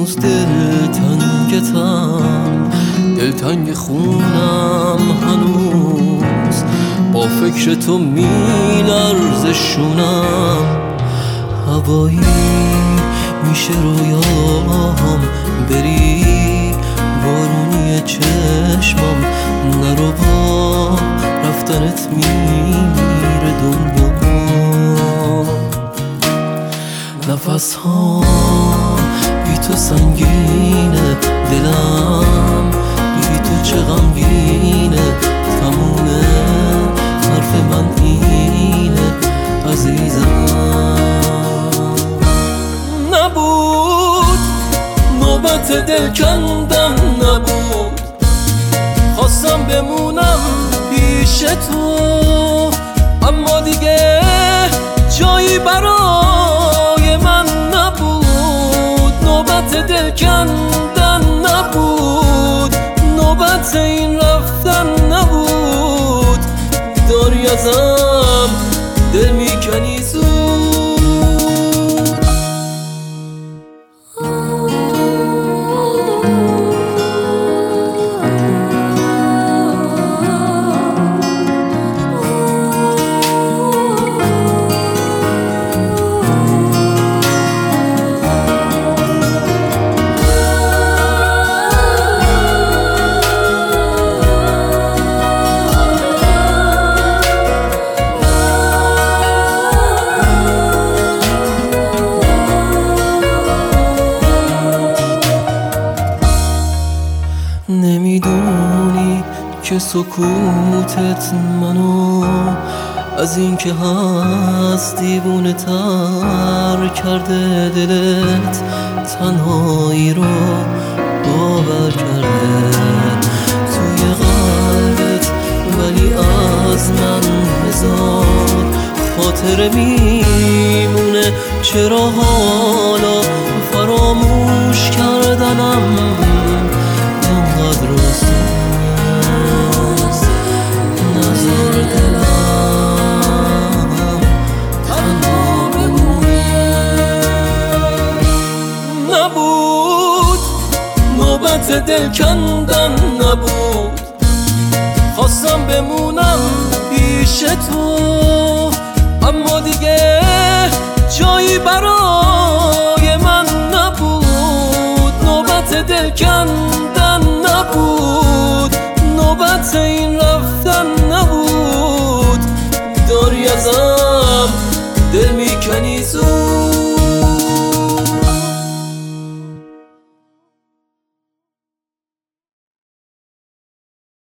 هنوز دلتنگ خونم هنوز با فکر تو میلرزه شونم. هوایی میشه رویام بری، بارونی چشمم نرو، با رفتنت میمیره دنیا. نفس ها بی تو سنگینه، دلم بی تو چه غمگینه. تمومه حرف من اینه عزیزم. نبود نوبت دل کندن، نبود خواستم بمونم پیش تو، اما دیگه جایی برای من نبود. نوبت دل کندن نبود، نوبت این رفتن نبود. داری ازم دل میکنی زود. نمیدونی که سکوتت منو از این که هست دیوونه تر کرده. دلت تنهایی رو باور کرده توی قلبت، ولی از من هزار خاطره میمونه. چرا حالا فراموش کردنم اینقدر رسوست؟ نظر دلم تنها بمونه. نبود نوبت دل کندن، نبود خواستم بمونم پیش تو، اما دیگه جایی برای من نبود. نوبت دل کندن